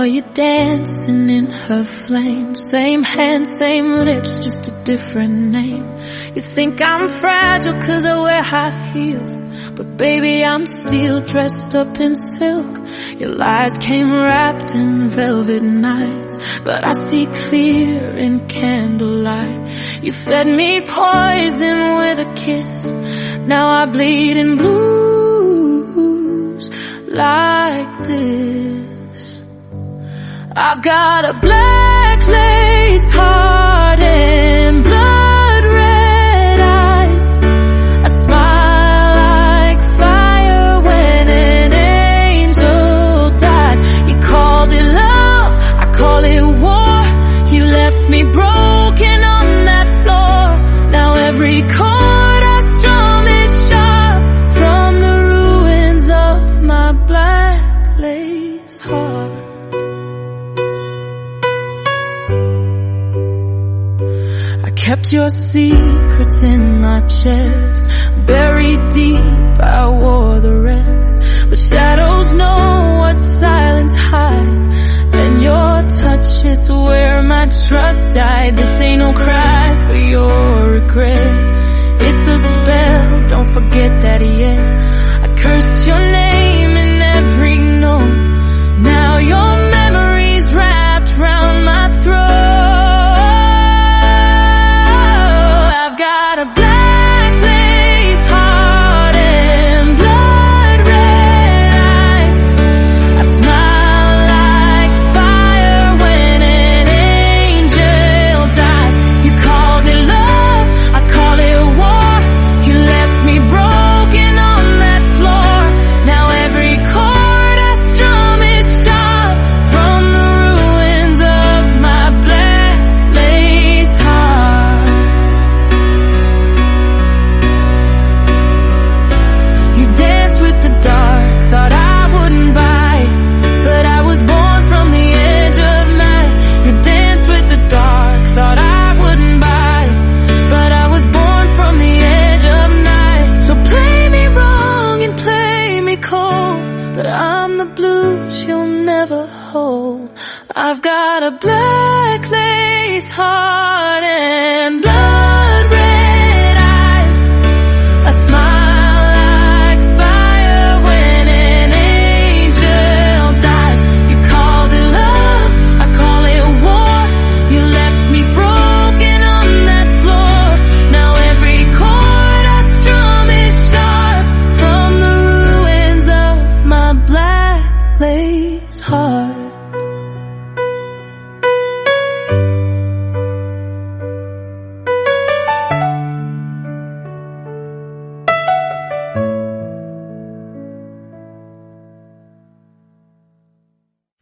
you dancing in her flames. Same hands, same lips, just a different name. You think I'm fragile cause I wear high heels, but baby I'm steel dressed up in silk. Your lies came wrapped in velvet nights, but I see clear in candlelight. You fed me poison with a kiss, now I bleed in blues like this. I've got a black lace heart and blood red eyes. I smile like fire when an angel dies. You called it love, I call it war. You left me broken on that floor. Now every chord I strum is sharp from the ruins of my black lace heart. I kept your secrets in my chest, buried deep, I wore the rest. But shadows know what silence hides, and your touch is where my trust died. This ain't no cry for your regret, it's a spell, don't forget that yet. I cursed your name in every note, now your memory's wrapped round my throat. I've got a black lace heart and blood red eyes. I smile like fire when an angel dies. You called it love, I call it war. You left me broken on that floor. Now every chord I strum is sharp from the ruins of my black lace heart. You danced with the dark, thought I wouldn't bite, but I was born from the edge of night. You danced with the dark, thought I wouldn't bite, but I was born from the edge of night. So play me wrong and play me cold, but I'm the blues you'll never hold. I've got a black lace heart and